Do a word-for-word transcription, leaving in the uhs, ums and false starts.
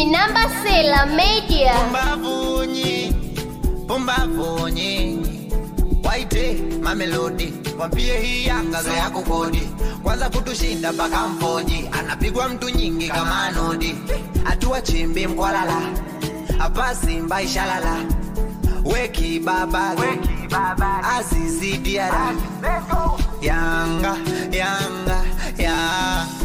Minamba Sela Media. Pumbavunyi, pumbavunyi Waite Mamelodi, wambie hii yanga za yako kodi. Kwanza kutushinda mpaka mfoji, anapigwa mtu nyingi kama anodi. Atua chimbi mkwalala, hapa Simba ishalala. Weki baba, weki baba, Azizi Diara. Yanga, yanga, yanga